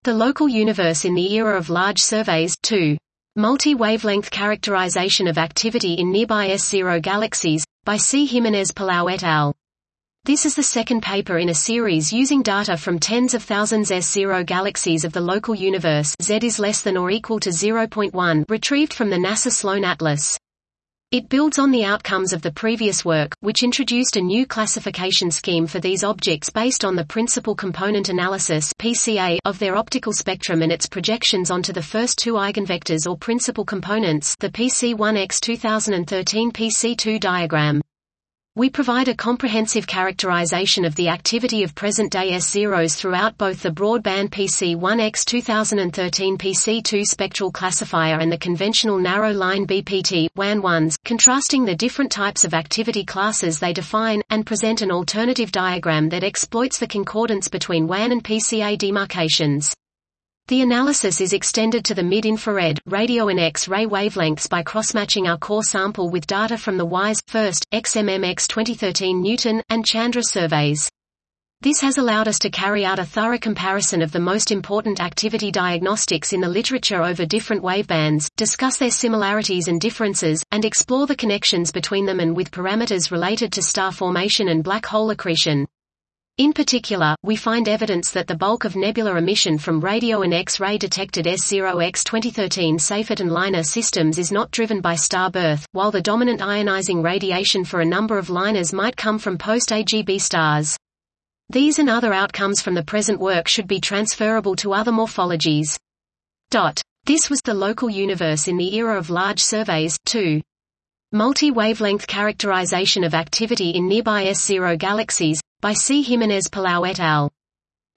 The Local Universe in the Era of Large Surveys 2. Multi-Wavelength Characterization of Activity in Nearby S0 Galaxies, by C. Jimenez Palau et al. This is the second paper in a series using data from tens of thousands S0 galaxies of the local universe Z is less than or equal to 0.1 retrieved from the NASA Sloan Atlas. It builds on the outcomes of the previous work, which introduced a new classification scheme for these objects based on the principal component analysis (PCA) of their optical spectrum and its projections onto the first two eigenvectors or principal components, the PC1X 2013 PC2 diagram. We provide a comprehensive characterization of the activity of present-day S0s throughout both the broadband PC1X 2013 PC2 spectral classifier and the conventional narrow-line BPT WAN1s, contrasting the different types of activity classes they define, and present an alternative diagram that exploits the concordance between WAN and PCA demarcations. The analysis is extended to the mid-infrared, radio and X-ray wavelengths by cross-matching our core sample with data from the WISE, FIRST, XMMX 2013 Newton, and Chandra surveys. This has allowed us to carry out a thorough comparison of the most important activity diagnostics in the literature over different wavebands, discuss their similarities and differences, and explore the connections between them and with parameters related to star formation and black hole accretion. In particular, we find evidence that the bulk of nebular emission from radio and X-ray detected S0X 2013 Seyfert and LINER systems is not driven by star birth, while the dominant ionizing radiation for a number of LINERs might come from post-AGB stars. These and other outcomes from the present work should be transferable to other morphologies. This was The Local Universe in the Era of Large Surveys 2. Multi-Wavelength Characterization of Activity in Nearby S0 Galaxies, by C. Jimenez Palau et al.